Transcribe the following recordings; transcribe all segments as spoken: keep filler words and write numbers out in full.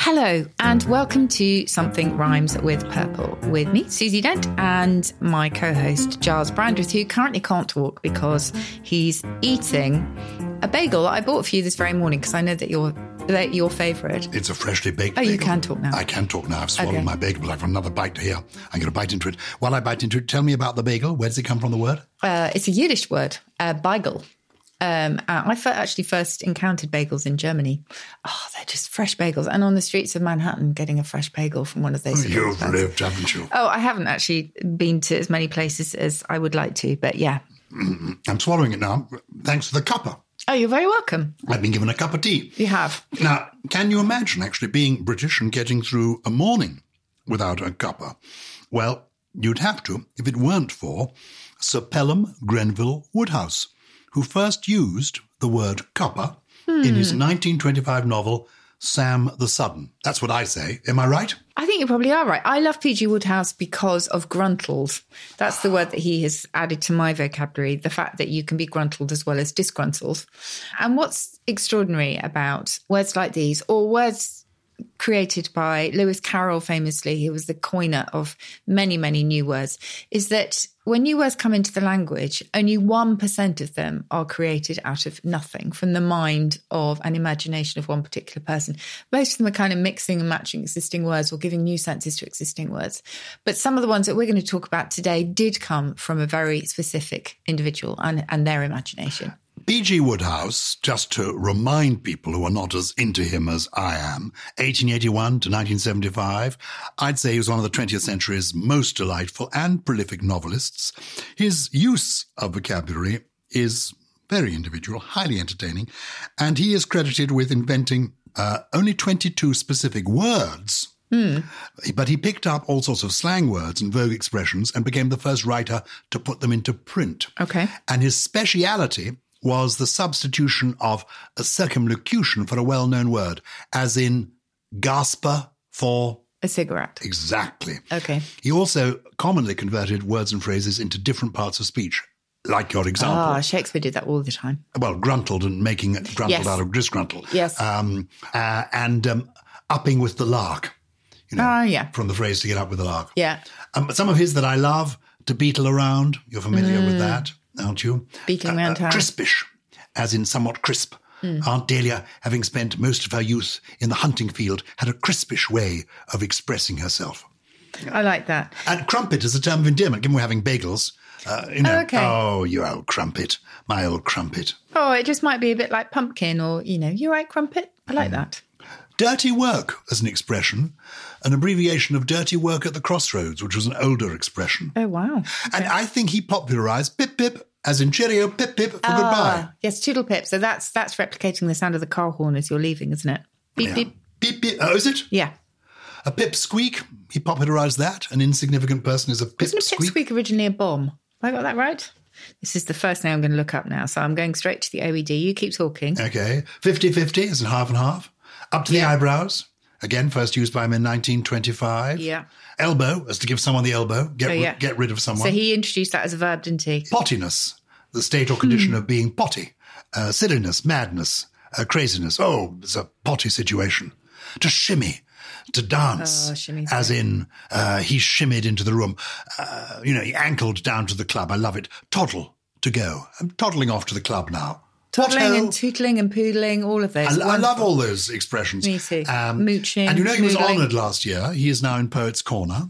Hello and welcome to Something Rhymes with Purple with me, Susie Dent, and my co-host Giles Brandreth, who currently can't talk because he's eating a bagel that I bought for you this very morning because I know that you're that your favourite. It's a freshly baked Oh, bagel. you can talk now. I can talk now. I've swallowed Okay. my bagel, but I've got another bite here. I'm going to bite into it. While I bite into it, tell me about the bagel. Where does it come from, the word? Uh, it's a Yiddish word, uh, bagel. Um, uh, I f- actually first encountered bagels in Germany. Oh, they're just fresh bagels. And on the streets of Manhattan, getting a fresh bagel from one of those. Oh, you've places. lived, haven't you? Oh, I haven't actually been to as many places as I would like to, but yeah. I'm swallowing it now. Thanks for the cuppa. Oh, you're very welcome. I've been given a cup of tea. You have. Now, can you imagine actually being British and getting through a morning without a cuppa? Well, you'd have to if it weren't for Sir Pelham Grenville Woodhouse, who first used the word cuppa hmm. in his nineteen twenty-five novel, Sam the Sudden. That's what I say. Am I right? I think you probably are right. I love P G Woodhouse because of gruntles. That's the word that he has added to my vocabulary, the fact that you can be gruntled as well as disgruntled. And what's extraordinary about words like these, or words created by Lewis Carroll famously, who was the coiner of many, many new words, is that when new words come into the language, only one percent of them are created out of nothing from the mind of an imagination of one particular person. Most of them are kind of mixing and matching existing words or giving new senses to existing words. But some of the ones that we're going to talk about today did come from a very specific individual and, and their imagination. P G Woodhouse, just to remind people who are not as into him as I am, eighteen eighty-one to nineteen seventy-five, I'd say he was one of the twentieth century's most delightful and prolific novelists. His use of vocabulary is very individual, highly entertaining, and he is credited with inventing uh, only twenty-two specific words. Mm. But he picked up all sorts of slang words and vogue expressions and became the first writer to put them into print. Okay. And his speciality was the substitution of a circumlocution for a well-known word, as in gasper for a cigarette. Exactly. Okay. He also commonly converted words and phrases into different parts of speech, like your example. Ah, Shakespeare did that all the time. Well, gruntled and making it gruntled Yes. out of disgruntled. Yes. Um, uh, and um, upping with the lark. You know, Ah, yeah. From the phrase to get up with the lark. Yeah. Um, some of his that I love, to beetle around. You're familiar Mm. with that, aren't you? Beetling uh, around town. Crispish, as in somewhat crisp. Mm. Aunt Dahlia, having spent most of her youth in the hunting field, had a crispish way of expressing herself. I like that. And crumpet is a term of endearment, given we're having bagels. Uh, you know, Oh, okay. oh, you old crumpet, my old crumpet. Oh, it just might be a bit like pumpkin or, you know, you right, crumpet? I like that. Dirty work as an expression, an abbreviation of dirty work at the crossroads, which was an older expression. Oh, wow. And I think he popularised pip pip, as in cheerio, pip pip for Ah, goodbye. yes, toodle pip. So that's that's replicating the sound of the car horn as you're leaving, isn't it? Beep, Yeah. beep. Beep beep. Oh, is it? Yeah. A pip squeak. He popularised that. An insignificant person is a pip Wasn't a pip squeak. squeak originally a bomb? Have I got that right? This is the first thing I'm going to look up now. So I'm going straight to the O E D. You keep talking. Okay. fifty-fifty is in half and half. Up to the Yeah. eyebrows. Again, first used by him in nineteen twenty-five. Yeah. Elbow, as to give someone the elbow. Get, Oh, yeah. ri- get rid of someone. So he introduced that as a verb, didn't he? Pottiness, the state or condition Hmm. of being potty. Uh, silliness, madness, uh, craziness. Oh, it's a potty situation. To shimmy, to dance, Oh, shimmy's as great. in uh, he shimmied into the room. Uh, you know, he ankled down to the club. I love it. Toddle, to go. I'm toddling off to the club now. Toddling What-ho? and tootling and poodling, all of those. I, I love Wonderful. all those expressions. Me too. Mooching, And you know he was noodling. honoured last year. He is now in Poets' Corner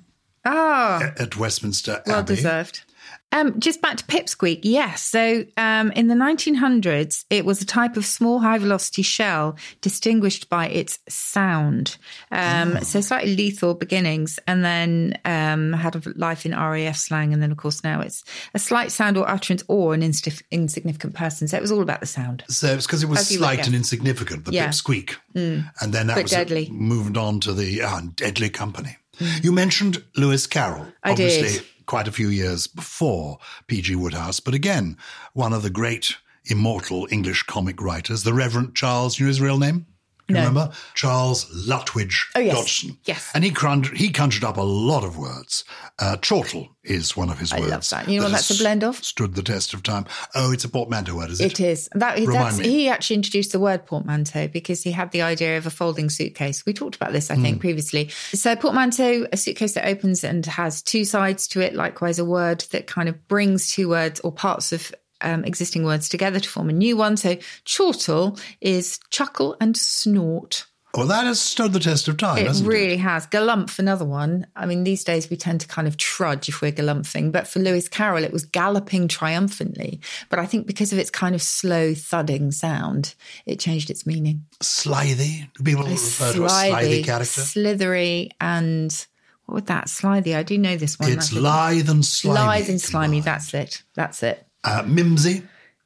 Ah, at Westminster well Abbey. deserved. Um, just back to pipsqueak, yes. So um, in the nineteen hundreds, it was a type of small high-velocity shell distinguished by its sound. Um, Oh. So slightly lethal beginnings, and then um, had a life in R A F slang, and then, of course, now it's a slight sound or utterance or an instif- insignificant person. So it was all about the sound. So it's because it was As you slight would and guess. insignificant, the Yeah. pipsqueak. Mm. And then that But was deadly. It, moved on to the ah, deadly company. You mentioned Lewis Carroll. I did. Obviously, quite a few years before P G Woodhouse, but again, one of the great immortal English comic writers, the Reverend Charles, you know his real name? Do you No. remember? Charles Lutwidge Oh, yes. Dodgson. Yes. And he, crunch, he conjured up a lot of words. Uh, chortle is one of his I words. love that. You know what that's has a blend of? Stood the test of time. Oh, it's a portmanteau word, is it? It is. That, Remind that's, me. he actually introduced the word portmanteau because he had the idea of a folding suitcase. We talked about this, I think, Mm. previously. So portmanteau, a suitcase that opens and has two sides to it, likewise a word that kind of brings two words or parts of um, existing words together to form a new one. So chortle is chuckle and snort. Well, that has stood the test of time, It hasn't really it? has. Galumph, another one. I mean, these days we tend to kind of trudge if we're galumphing. But for Lewis Carroll, it was galloping triumphantly. But I think because of its kind of slow thudding sound, it changed its meaning. Slithy. Do people refer to a slithy character? Slithery, and what would that? Slithy. I do know this one. It's That's it. lithe and slimy. Lithe and slimy. That's it. That's it. Uh, mimsy.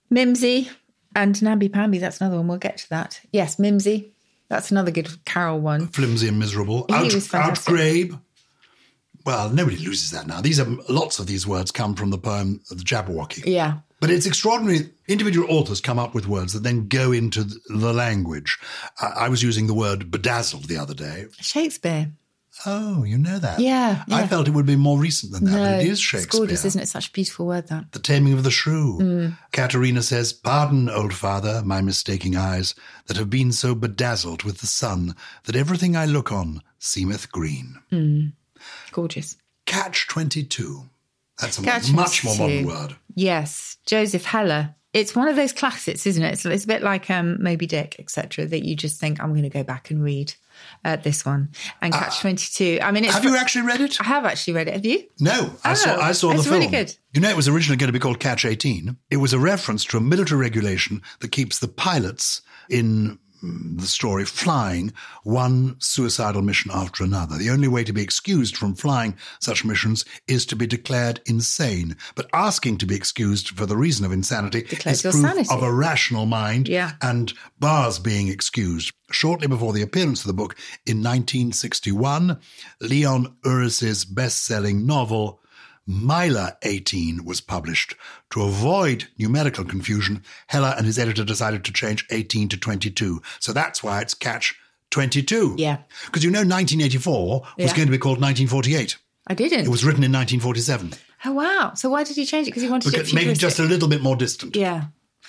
Mimsy and namby-pamby. That's another one. We'll get to that. Yes, Mimsy. That's another good Carol one. Flimsy and miserable. He Out, was fantastic. outgrabe. Well, nobody loses that now. These are lots of these words come from the poem The Jabberwocky. Yeah. But it's extraordinary. Individual authors come up with words that then go into the language. I, I was using the word bedazzled the other day. Shakespeare. Oh, you know that? Yeah, I yeah. felt it would be more recent than that, No, but it is it's Shakespeare. gorgeous, isn't it? Such a beautiful word, that. The Taming of the Shrew. Katerina says, "Pardon, old father, my mistaking eyes, that have been so bedazzled with the sun, that everything I look on seemeth green." Mm. Gorgeous. Catch twenty-two. That's a Catch much more modern twenty-two. word. Yes, Joseph Heller. It's one of those classics, isn't it? It's, it's a bit like um, Moby Dick, et cetera, that you just think, I'm going to go back and read uh, this one. And Catch Uh, twenty-two. I mean, it's Have you actually read it? I have actually read it. Have you? No, I Oh, saw I saw the it's film. really good. You know, it was originally going to be called Catch eighteen. It was a reference to a military regulation that keeps the pilots in mm, the story flying one suicidal mission after another. The only way to be excused from flying such missions is to be declared insane. But asking to be excused for the reason of insanity Declares is your proof sanity. of a rational mind Yeah. and bars being excused. Shortly before the appearance of the book in nineteen sixty-one, Leon Uris's best-selling novel Myla eighteen was published. To avoid numerical confusion, Heller and his editor decided to change eighteen to twenty-two. So that's why it's Catch twenty-two. Yeah. Because you know nineteen eighty-four was Yeah. going to be called nineteen forty-eight. I didn't. It was written in nineteen forty-seven. Oh, wow. So why did he change it? Because he wanted Because it maybe futuristic. just a little bit more distant. Yeah.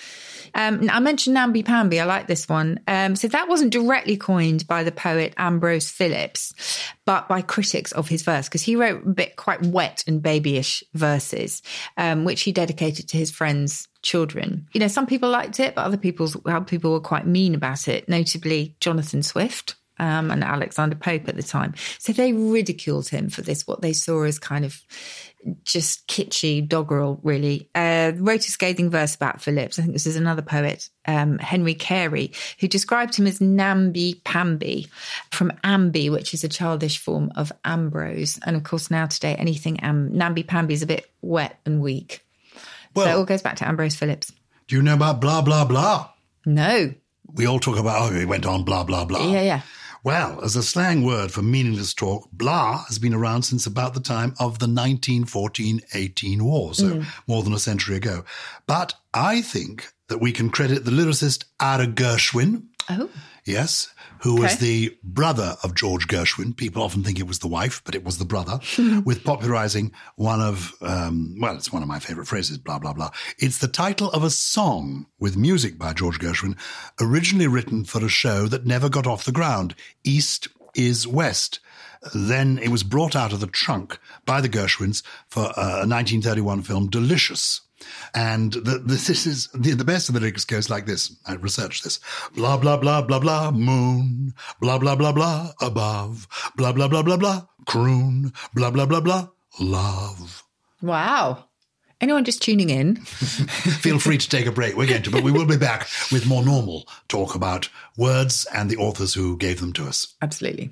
Um, I mentioned namby-pamby. I like this one. Um, so that wasn't directly coined by the poet Ambrose Phillips, but by critics of his verse, because he wrote a bit quite wet and babyish verses, um, which he dedicated to his friends' children. You know, some people liked it, but other people's, other people were quite mean about it, notably Jonathan Swift. Um, and Alexander Pope at the time. So they ridiculed him for this, what they saw as kind of just kitschy doggerel, really. Uh, wrote a scathing verse about Phillips. I think this is another poet, um, Henry Carey, who described him as namby-pamby from amby, which is a childish form of Ambrose. And of course, now today, anything am- namby-pamby is a bit wet and weak. Well, so it all goes back to Ambrose Phillips. do you know about blah, blah, blah? No. We all talk about, oh, he went on blah, blah, blah. Yeah, yeah. Well, as a slang word for meaningless talk, blah has been around since about the time of the nineteen fourteen eighteen war, so Mm. more than a century ago. But I think that we can credit the lyricist Ara Gershwin, Oh. yes, who was Okay. the brother of George Gershwin. People often think it was the wife, but it was the brother, with popularizing one of, um, well, it's one of my favorite phrases, blah, blah, blah. It's the title of a song with music by George Gershwin, originally written for a show that never got off the ground, East is West. Then it was brought out of the trunk by the Gershwins for a nineteen thirty-one film, Delicious. And the, the, this is the, the best of the lyrics goes like this. I researched this. Blah, blah, blah, blah, blah, moon. Blah, blah, blah, blah, above. Blah, blah, blah, blah, blah, croon. Blah, blah, blah, blah, love. Wow. Anyone just tuning in? Feel free to take a break. We're going to, but we will be back with more normal talk about words and the authors who gave them to us. Absolutely.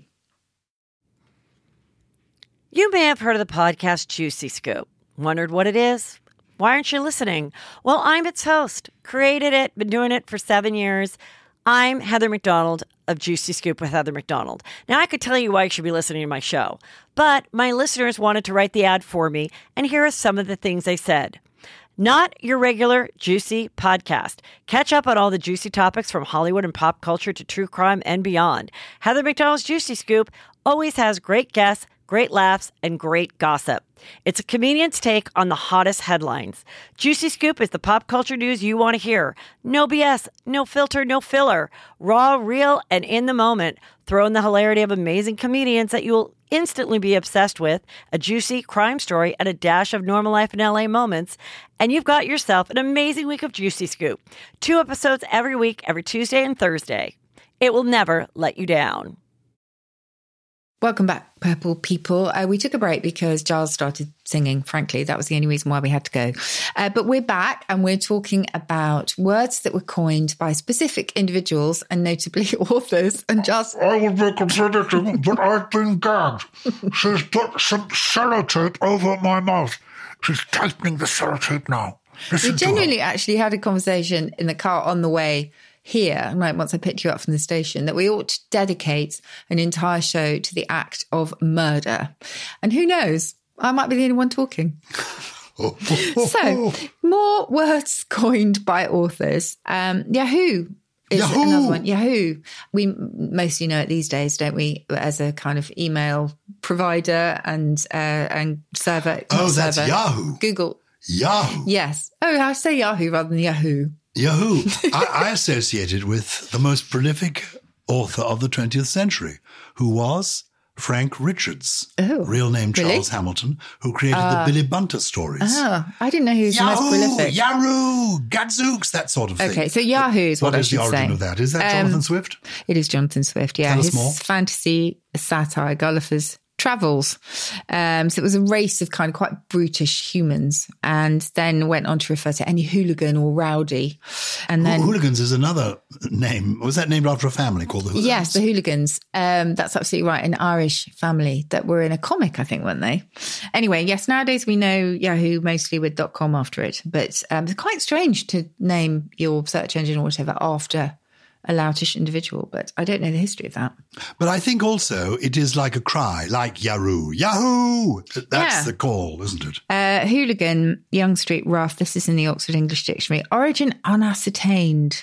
You may have heard of the podcast Juicy Scoop. Wondered what it is? Why aren't you listening? Well, I'm its host. Created it, been doing it for seven years. I'm Heather McDonald of Juicy Scoop with Heather McDonald. Now, I could tell you why you should be listening to my show, but my listeners wanted to write the ad for me, and here are some of the things they said. not your regular juicy podcast. Catch up on all the juicy topics from Hollywood and pop culture to true crime and beyond. Heather McDonald's Juicy Scoop always has great guests, great laughs, and great gossip. It's a comedian's take on the hottest headlines. Juicy Scoop is the pop culture news you want to hear. No B S, no filter, no filler. Raw, real, and in the moment. Throw in the hilarity of amazing comedians that you'll instantly be obsessed with, a juicy crime story, and a dash of normal life in L A moments, and you've got yourself an amazing week of Juicy Scoop. Two episodes every week, every Tuesday and Thursday. It will never let you down. Welcome back, Purple People. Uh, we took a break because Giles started singing. Frankly, that was the only reason why we had to go. Uh, but we're back and we're talking about words that were coined by specific individuals and notably authors. And Giles, I would be contradicting, but I've been gagged. She's put some sellotape over my mouth. She's tightening the sellotape now. Listen we genuinely actually had a conversation in the car on the way here, right, once I picked you up from the station, that we ought to dedicate an entire show to the act of murder. And who knows, I might be the only one talking. So, more words coined by authors. Um, Yahoo is Yahoo! another one. Yahoo. We mostly know it these days, don't we, as a kind of email provider and uh, and server. Oh, that's server. Yahoo. Google. Yahoo. Yes. Oh, I say Yahoo rather than Yahoo. Yahoo. I, I associated with the most prolific author of the twentieth century, who was Frank Richards, Oh, real name Charles really? Hamilton, who created Uh, the Billy Bunter stories. Oh, I didn't know he was the most Yahoo, prolific. Yahoo, Gadzooks, that sort of thing. Okay, so Yahoo is what, What I is should the origin say. of that? Is that Um, Jonathan Swift? It is Jonathan Swift, yeah. Tell us His more. fantasy satire, Gulliver's Travels. Um, so it was a race of kind of quite brutish humans, and then went on to refer to any hooligan or rowdy. And then, Hooligans is another name. Was that named after a family called the Hooligans? yes, the hooligans. Um, that's absolutely right. An Irish family that were in a comic, I think, weren't they? Anyway, yes, nowadays we know Yahoo mostly with .com after it, but um, it's quite strange to name your search engine or whatever after a loutish individual, but I don't know the history of that. But I think also it is like a cry, like Yahoo, Yahoo! That's Yeah. the call, isn't it? Uh, hooligan, Young Street Rough. This is in the Oxford English Dictionary. Origin unascertained.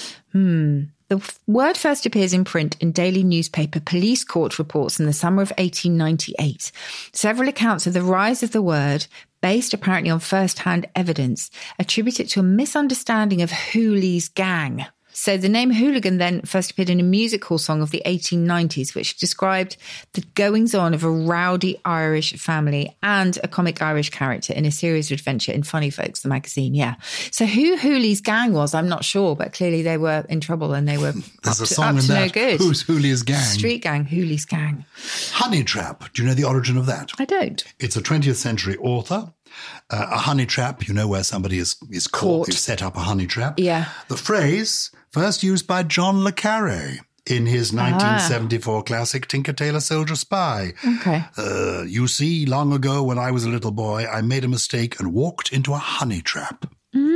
Hmm. The f- word first appears in print in daily newspaper police court reports in the summer of eighteen ninety-eight. Several accounts of the rise of the word, based apparently on first-hand evidence, attribute it to a misunderstanding of Hooley's gang. So the name hooligan then first appeared in a music hall song of the eighteen nineties, which described the goings-on of a rowdy Irish family and a comic Irish character in a series of adventure in Funny Folks, the magazine. Yeah. So who Hooley's gang was, I'm not sure, but clearly they were in trouble and they were There's up a to, song up in to that. no good. Who's Hooley's gang? Street gang, Hooley's gang. Honey Trap. Do you know the origin of that? I don't. It's a twentieth century author. Uh, a honey trap, you know, where somebody is, is caught. Caught. They've set up a honey trap. Yeah. The phrase first used by John le Carré in his nineteen seventy-four classic Tinker Tailor Soldier Spy. Okay. Uh, you see, long ago when I was a little boy, I made a mistake and walked into a honey trap.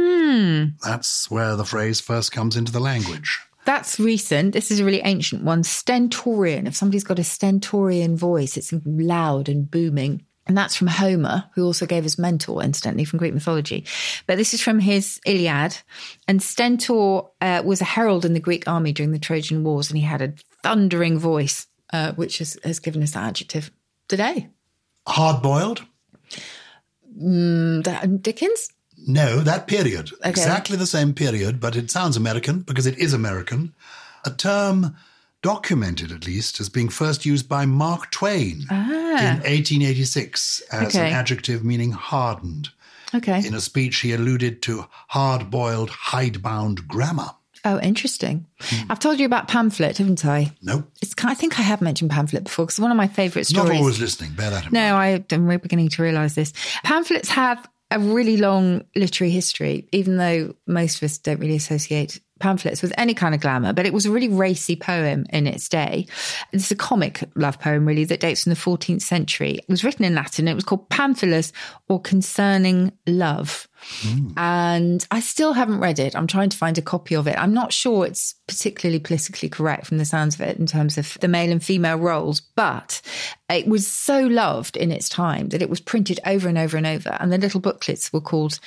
Mm. That's where the phrase first comes into the language. That's recent. This is a really ancient one. Stentorian. If somebody's got a stentorian voice, it's loud and booming. And that's from Homer, who also gave us Mentor, incidentally, from Greek mythology. But this is from his Iliad. And Stentor uh, was a herald in the Greek army during the Trojan Wars, and he had a thundering voice, uh, which has, has given us that adjective today. Hard-boiled? Mm, that, Dickens? No, that period. Okay. Exactly the same period, but it sounds American because it is American. A term documented, at least, as being first used by Mark Twain Ah. in eighteen eighty-six as Okay. an adjective meaning hardened. Okay. In a speech, he alluded to hard-boiled, hidebound grammar. Oh, interesting. I've told you about pamphlet, haven't I? Nope. It's, I think I have mentioned pamphlet before because it's one of my favourite stories. Not always listening. Bear that in mind. No, I, I'm really beginning to realise this. Pamphlets have a really long literary history, even though most of us don't really associate pamphlets with any kind of glamour, but it was a really racy poem in its day. It's a comic love poem, really, that dates from the fourteenth century. It was written in Latin. It was called Pamphilus, or Concerning Love. Mm. And I still haven't read it. I'm trying to find a copy of it. I'm not sure it's particularly politically correct from the sounds of it in terms of the male and female roles, but it was so loved in its time that it was printed over and over and over. And the little booklets were called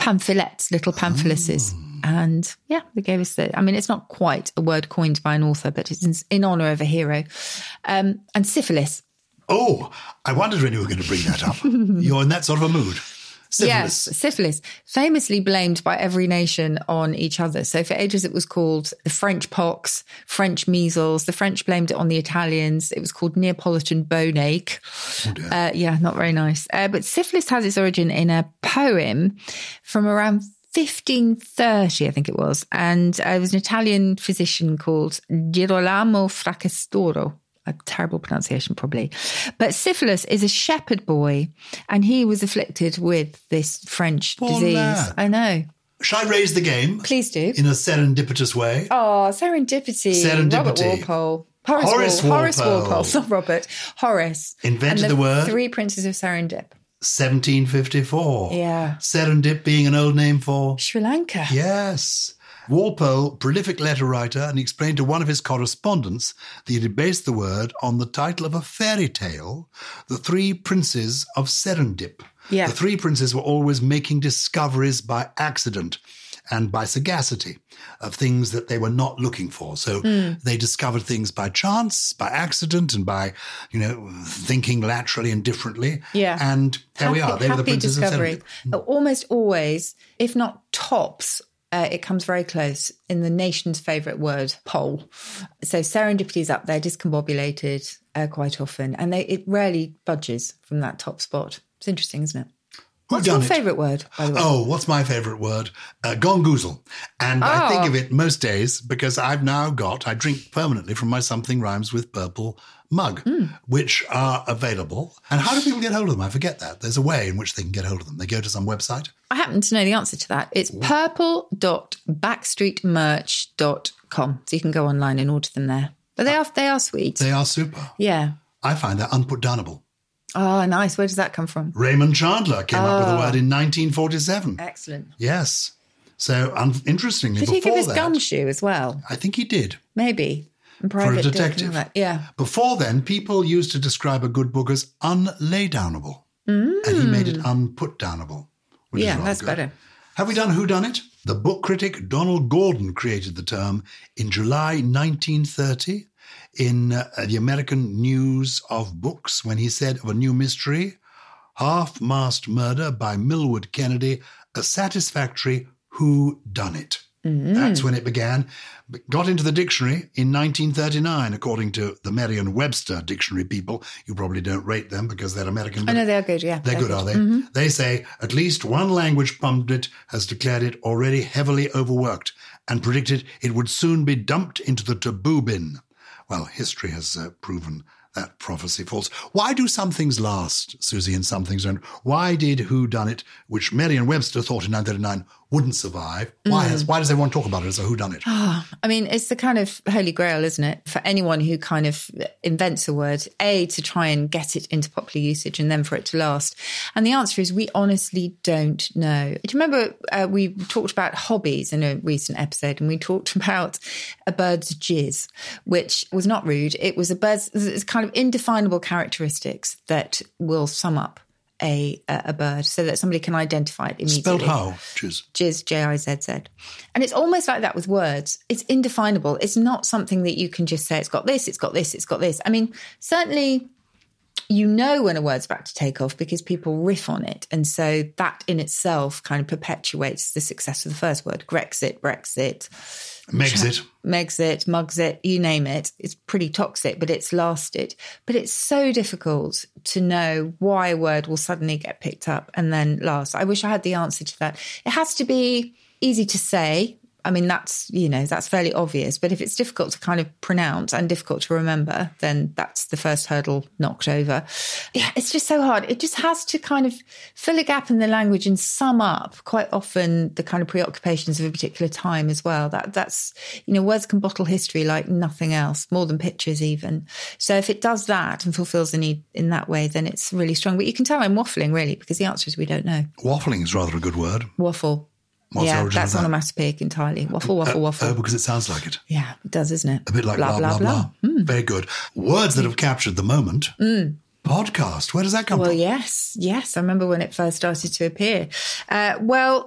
pamphlets, little pamphlets. Oh. And yeah, they gave us the, I mean, it's not quite a word coined by an author, but it's in, in honour of a hero. Um, and syphilis. Oh, I wondered when you were going to bring that up. You're in that sort of a mood. Syphilis. Yes, syphilis, famously blamed by every nation on each other. So for ages it was called the French pox, French measles. The French blamed it on the Italians. It was called Neapolitan bone ache. Oh dear. Uh, yeah, not very nice. Uh, but syphilis has its origin in a poem from around fifteen thirty, I think it was. And uh, it was an Italian physician called Girolamo Fracastoro. A terrible pronunciation, probably. But syphilis is a shepherd boy, and he was afflicted with this French Poor disease. lad. I know. Shall I raise the game? Please do. In a serendipitous way. Oh, serendipity. Serendipity. Robert Walpole. Horace, Horace Walpole. Horace Walpole. Walpole, not Robert. Horace. Invented and the, the word. Three Princes of Serendip. seventeen fifty-four. Yeah. Serendip being an old name for? Sri Lanka. Yes. Walpole, prolific letter writer, and explained to one of his correspondents that he had based the word on the title of a fairy tale, The Three Princes of Serendip. Yeah. The three princes were always making discoveries by accident and by sagacity of things that they were not looking for. So mm. they discovered things by chance, by accident, and by, you know, thinking laterally and differently. Yeah. And there happy, we are. They were the princes discovery. of Serendip. Almost always, if not tops, Uh, it comes very close in the nation's favourite word, poll. So serendipity is up there, discombobulated uh, quite often, and they, it rarely budges from that top spot. It's interesting, isn't it? What's your favourite word, by the way? Oh, what's my favourite word? Uh, gongoozle. And oh. I think of it most days because I've now got, I drink permanently from my Something Rhymes with Purple mug, mm. which are available. And how do people get hold of them? I forget that. There's a way in which they can get hold of them. They go to some website. I happen to know the answer to that. It's purple dot backstreet merch dot com. So you can go online and order them there. But they are they are sweet. They are super. Yeah. I find that unputdownable. Oh, nice. Where does that come from? Raymond Chandler came oh. up with the word in nineteen forty-seven. Excellent. Yes. So, um, interestingly, did before he give his that, gumshoe as well? I think he did. Maybe. In private for a detective. Yeah. Before then, people used to describe a good book as unlaydownable. Mm. And he made it unputdownable. Yeah, that's good. Better. Have we done Whodunit? The book critic Donald Gordon created the term in July nineteen thirty in uh, the American News of Books when he said of a new mystery, Half-Mast Murder by Millward Kennedy, a satisfactory whodunit. Mm. That's when it began. Got into the dictionary in nineteen thirty-nine, according to the Merriam-Webster dictionary people. You probably don't rate them because they're American. I know they're good, yeah. They're, they're good, good, are they? Mm-hmm. They say at least one language pundit has declared it already heavily overworked and predicted it would soon be dumped into the taboo bin. Well, history has uh, proven that prophecy false. Why do some things last, Susie, and some things don't? Why did Whodunit, which Merriam-Webster thought in nineteen thirty-nine wouldn't survive, why, mm. has, why does everyone talk about it as a whodunit? Oh, I mean, it's the kind of holy grail, isn't it? For anyone who kind of invents a word, A, to try and get it into popular usage and then for it to last. And the answer is we honestly don't know. Do you remember uh, we talked about hobbies in a recent episode and we talked about a bird's jizz, which was not rude. It was a bird's it's kind of indefinable characteristics that will sum up a a bird so that somebody can identify it immediately. Spelled how? Jizz. Jizz, J I Z Z. And it's almost like that with words. It's indefinable. It's not something that you can just say, it's got this, it's got this, it's got this. I mean, certainly you know when a word's about to take off because people riff on it. And so that in itself kind of perpetuates the success of the first word. Grexit, Brexit. Megxit. Megxit, Mugxit, you name it. It's pretty toxic, but it's lasted. But it's so difficult to know why a word will suddenly get picked up and then last. I wish I had the answer to that. It has to be easy to say. I mean, that's, you know, that's fairly obvious. But if it's difficult to kind of pronounce and difficult to remember, then that's the first hurdle knocked over. Yeah, it's just so hard. It just has to kind of fill a gap in the language and sum up quite often the kind of preoccupations of a particular time as well. That That's, you know, words can bottle history like nothing else, more than pictures even. So if it does that and fulfills the need in that way, then it's really strong. But you can tell I'm waffling, really, because the answer is we don't know. Waffling is rather a good word. Waffle. What's yeah, the origin that's of that? onomatopoeic entirely. Waffle, waffle, uh, waffle. Oh, because it sounds like it. Yeah, it does, isn't it? A bit like blah, blah, blah, blah. blah. Mm. Very good. Words that have captured the moment. Mm. Podcast. Where does that come well, from? Well, yes, yes. I remember when it first started to appear. Uh, well,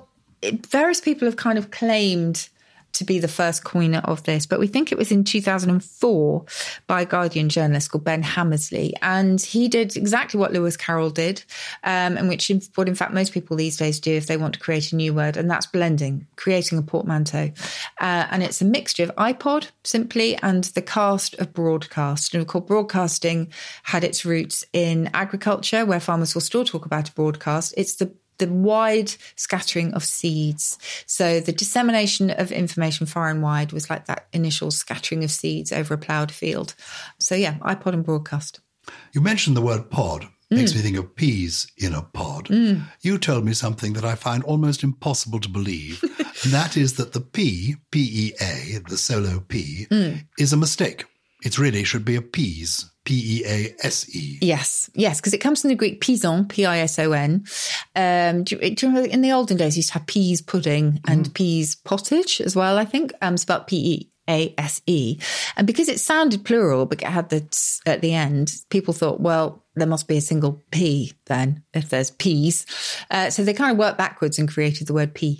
it, various people have kind of claimed to be the first coiner of this, but we think it was in two thousand four by a Guardian journalist called Ben Hammersley. And he did exactly what Lewis Carroll did, um, and which in, what in fact most people these days do if they want to create a new word, and that's blending, creating a portmanteau. Uh, and it's a mixture of iPod, simply, and the cast of broadcast. And of course, broadcasting had its roots in agriculture, where farmers will still talk about a broadcast. It's the the wide scattering of seeds. So the dissemination of information far and wide was like that initial scattering of seeds over a ploughed field. So yeah, iPod and broadcast. You mentioned the word pod. Makes mm. me think of peas in a pod. Mm. You told me something that I find almost impossible to believe, and that is that the P, P E A, the solo P, mm. is a mistake. It really should be a peas. P E A S E. Yes, yes, because it comes from the Greek pison, P I S O N. Um, do, you, do you remember in the olden days, you used to have peas pudding and mm. peas pottage as well, I think, um, spelled P E A S E. And because it sounded plural, but it had the t at the end, people thought, well, there must be a single P then, if there's peas. Uh, so they kind of worked backwards and created the word pea.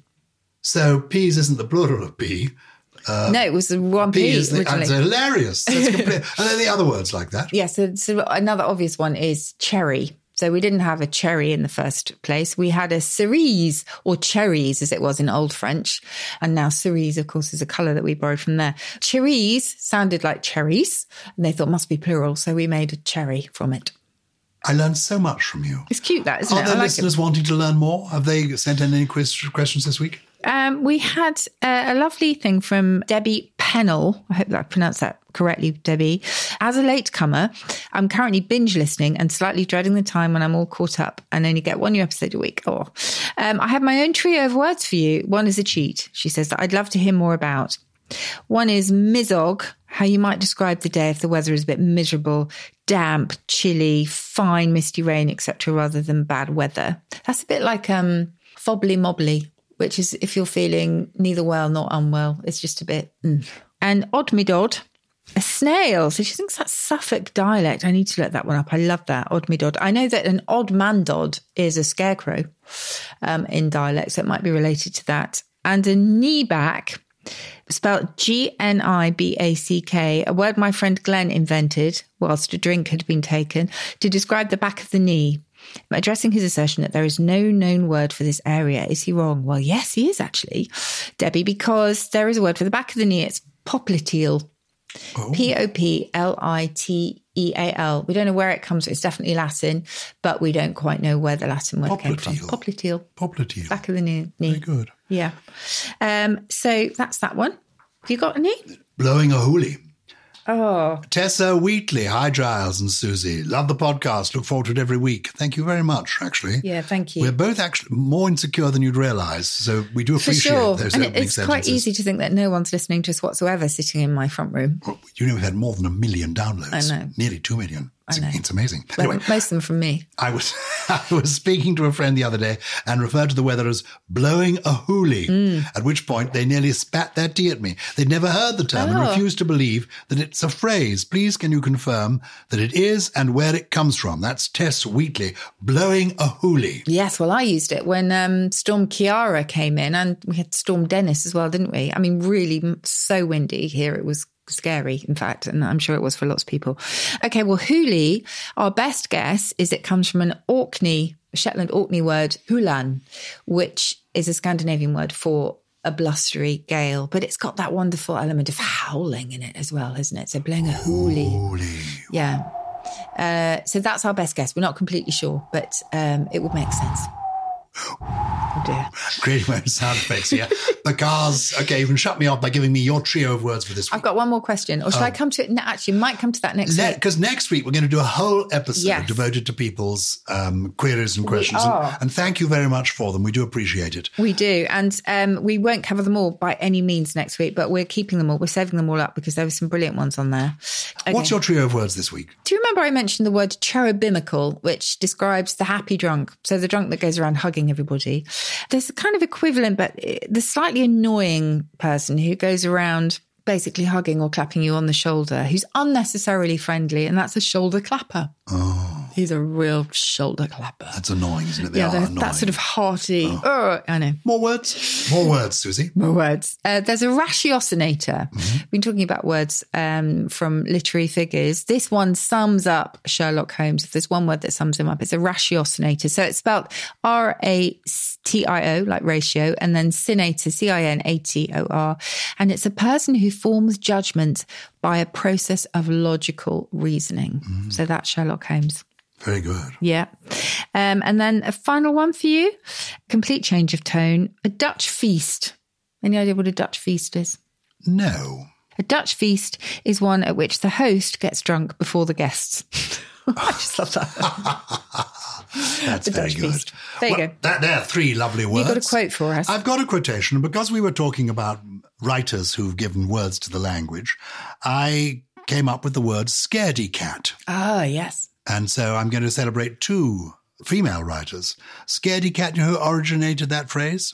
So peas isn't the plural of pea. Uh, no, it was the one P, P is the, originally. It's hilarious. That's complete, and then the other words like that. Yes, yeah, so, so another obvious one is cherry. So we didn't have a cherry in the first place. We had a cerise, or cherries as it was in Old French. And now cerise, of course, is a colour that we borrowed from there. Cherries sounded like cherries, and they thought must be plural, so we made a cherry from it. I learned so much from you. It's cute, that, isn't Are it? there I like listeners it. wanting to learn more? Have they sent in any quiz questions this week? Um, we had a, a lovely thing from Debbie Pennell. I hope that I pronounced that correctly, Debbie. As a latecomer, I'm currently binge listening and slightly dreading the time when I'm all caught up and only get one new episode a week. Oh, um, I have my own trio of words for you. One is a cheat, she says, that I'd love to hear more about. One is mizog, how you might describe the day if the weather is a bit miserable, damp, chilly, fine, misty rain, et cetera, rather than bad weather. That's a bit like um, fobbly mobbly, which is if you're feeling neither well nor unwell. It's just a bit... Mm. And odmidod, a snail. So she thinks that's Suffolk dialect. I need to look that one up. I love that, odmidod. I know that an odmandod is a scarecrow um, in dialect, so it might be related to that. And a kneeback, spelled G N I B A C K, a word my friend Glenn invented whilst a drink had been taken to describe the back of the knee. Addressing his assertion that there is no known word for this area, is he wrong? Well, yes, he is actually, Debbie, because there is a word for the back of the knee. It's popliteal. Oh. P O P L I T E A L. We don't know where it comes from. It's definitely Latin, but we don't quite know where the Latin word came from. Popliteal. Popliteal. Back of the knee. Very good. Yeah. Um, so that's that one. Have you got any? Blowing a hoolie. Oh. Tessa Wheatley. Hi, Giles and Susie. Love the podcast. Look forward to it every week. Thank you very much, actually. Yeah, thank you. We're both actually more insecure than you'd realise, so we do appreciate For sure. those and opening it's sentences. Quite easy to think that no one's listening to us whatsoever sitting in my front room. Well, you know, we've had more than a million downloads. I know. Nearly two million. It's, I know. It's amazing. Well, Anyway, most of them from me. I was I was speaking to a friend the other day and referred to the weather as blowing a hoolie, mm. at which point they nearly spat their tea at me. They'd never heard the term oh. and refused to believe that it's a phrase. Please can you confirm that it is and where it comes from? That's Tess Wheatley, blowing a hoolie. Yes, well, I used it when um, Storm Ciara came in, and we had Storm Dennis as well, didn't we? I mean, really so windy here. It was scary, in fact, and I'm sure it was for lots of people. Okay, well, hoolie, our best guess is it comes from an Orkney, Shetland Orkney word, hulan, which is a Scandinavian word for a blustery gale, but it's got that wonderful element of howling in it as well, isn't it? So blowing a hoolie. Hoolie. Yeah. Uh, so that's our best guess. We're not completely sure, but um, it would make sense. Oh dear. Creating my own sound effects here. Because, okay, you can shut me off by giving me your trio of words for this week. I've got one more question. Or should oh. I come to it? No, actually, might come to that next Le- week. Because next week we're going to do a whole episode yes. devoted to people's um, queries and questions. We and, are. and thank you very much for them. We do appreciate it. We do. And um, we won't cover them all by any means next week, but we're keeping them all. We're saving them all up because there were some brilliant ones on there. Okay. What's your trio of words this week? Do you remember I mentioned the word cherubical, which describes the happy drunk? So the drunk that goes around hugging everybody. There's a kind of equivalent, but the slightly annoying person who goes around basically hugging or clapping you on the shoulder, who's unnecessarily friendly, and that's a shoulder clapper. Oh. He's a real shoulder clapper. That's annoying, isn't it? They yeah, are that, annoying. that sort of hearty. Oh. Oh, I know. More words? More words, Susie. More words. Uh, there's a ratiocinator. Mm-hmm. We've been talking about words um, from literary figures. This one sums up Sherlock Holmes. If there's one word that sums him up, it's a ratiocinator. So it's spelled R A T I O, like ratio, and then cinator, C I N A T O R. And it's a person who forms judgment by a process of logical reasoning. Mm. So that's Sherlock Holmes. Very good. Yeah. Um, and then a final one for you. Complete change of tone. A Dutch feast. Any idea what a Dutch feast is? No. A Dutch feast is one at which the host gets drunk before the guests. I just love that. That's the very Dutch good. feast. There you well, go. That, there are three lovely words. You've got a quote for us. I've got a quotation. Because we were talking about writers who've given words to the language, I came up with the word scaredy cat. Ah, yes. And so I'm going to celebrate two female writers. Scaredy cat, you know who originated that phrase?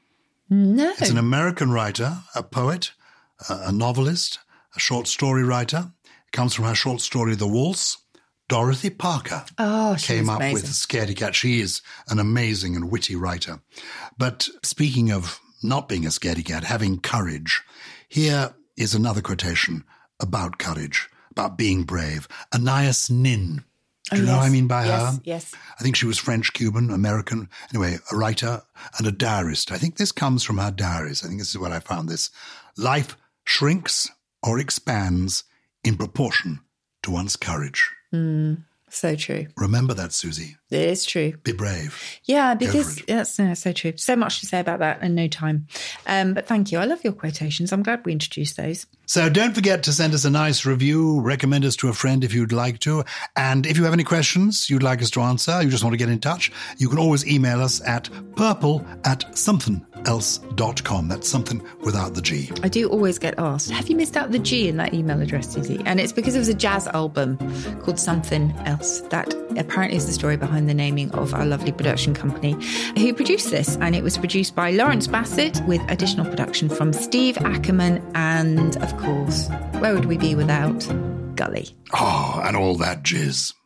No. It's an American writer, a poet, a novelist, a short story writer. It comes from her short story, The Waltz. Dorothy Parker oh, she came was up amazing. with Scaredy Cat. She is an amazing and witty writer. But speaking of not being a scaredy cat, having courage, here is another quotation about courage, about being brave. Anais Nin. Do you oh, know yes. what I mean by yes, her? Yes. I think she was French, Cuban, American. Anyway, a writer and a diarist. I think this comes from her diaries. I think this is where I found this. Life shrinks or expands in proportion to one's courage. Mm, so true. Remember that, Susie. It is true. Be brave. Yeah, because that's no, so true. So much to say about that in no time. Um, but thank you. I love your quotations. I'm glad we introduced those. So don't forget to send us a nice review, recommend us to a friend if you'd like to. And if you have any questions you'd like us to answer, you just want to get in touch, you can always email us at purple at something else dot com. That's something without the G. I do always get asked, have you missed out the G in that email address, Susie? And it's because it was a jazz album called Something Else. That apparently is the story behind the naming of our lovely production company who produced this. And it was produced by Lawrence Bassett with additional production from Steve Ackerman and, of course, where would we be without Gully? Oh, and all that jizz.